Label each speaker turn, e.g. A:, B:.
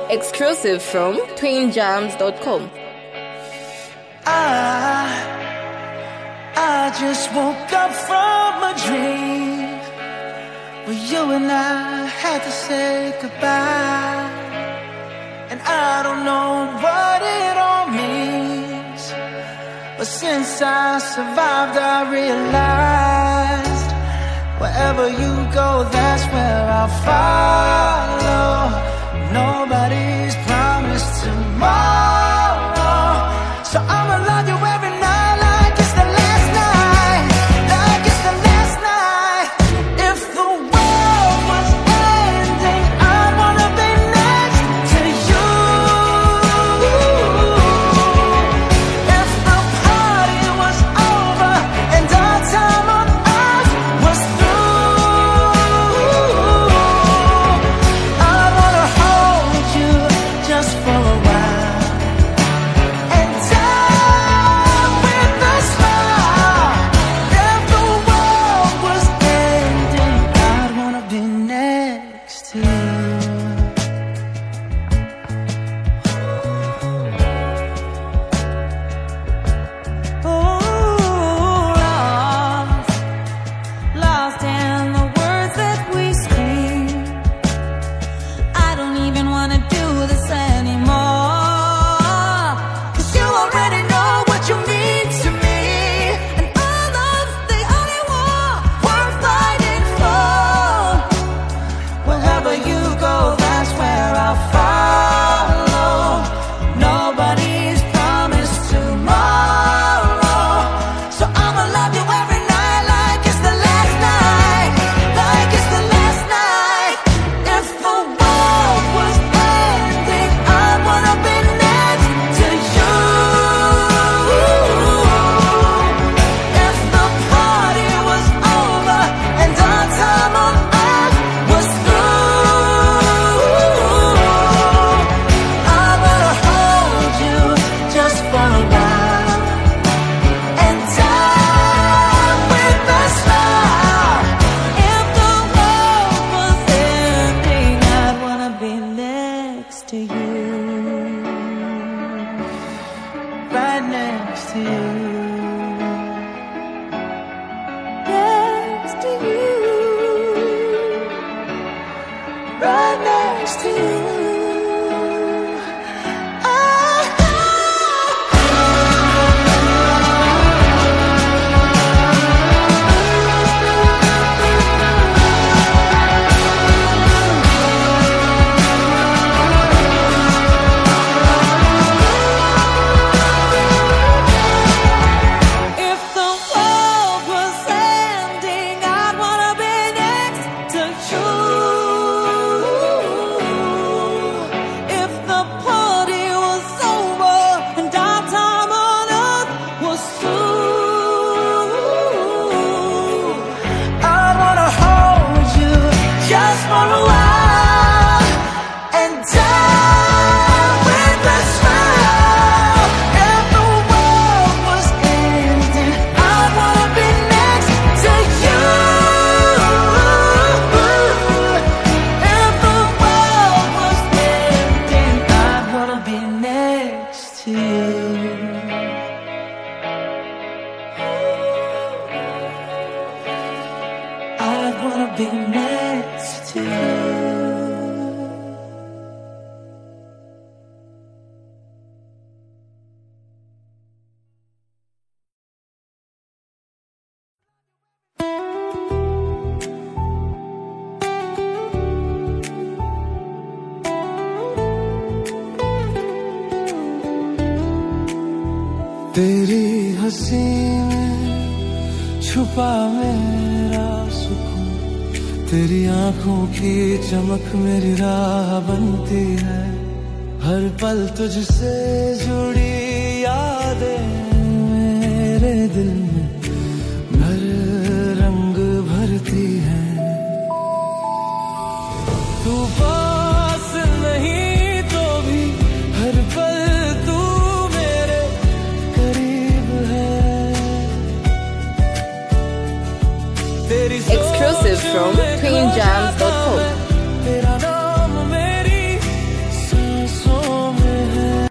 A: Exclusive from twinjams.com.
B: I just woke up from a dream where you and I had to say goodbye. And I don't know what it all means, but since I survived I realized wherever you go, that's where I'll follow. Nobody's promised tomorrow, so I'ma love you every night like it's the last night, like it's the last night. If the world was ending, I'd wanna be next to you. If the party was over and our time on earth was through, I'd wanna hold you just for a while.
C: तेरी हंसी में छुपा मेरा सुकून, तेरी आंखों की चमक मेरी राह बनती है। हर पल तुझसे जुड़ी यादें मेरे दिल में भर रंग भरती है। तू पास नहीं तो भी हर पल तू मेरे करीब है।
A: Exclusive from twinjams.com.